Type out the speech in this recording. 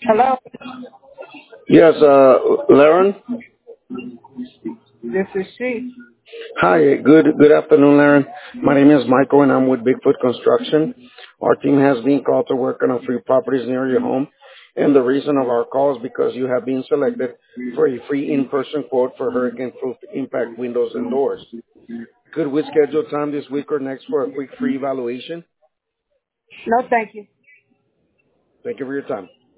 Hello, Yes, Laren. this is she. Hi, good afternoon, Laren. My name is Michael, and I'm with Bigfoot Construction. Our team has been called to work on a few properties near your home, and the reason of our call is because you have been selected for a free in-person quote for hurricane-proof impact windows and doors. Could we schedule time this week or next for a quick free evaluation? No, thank you. Thank you for your time.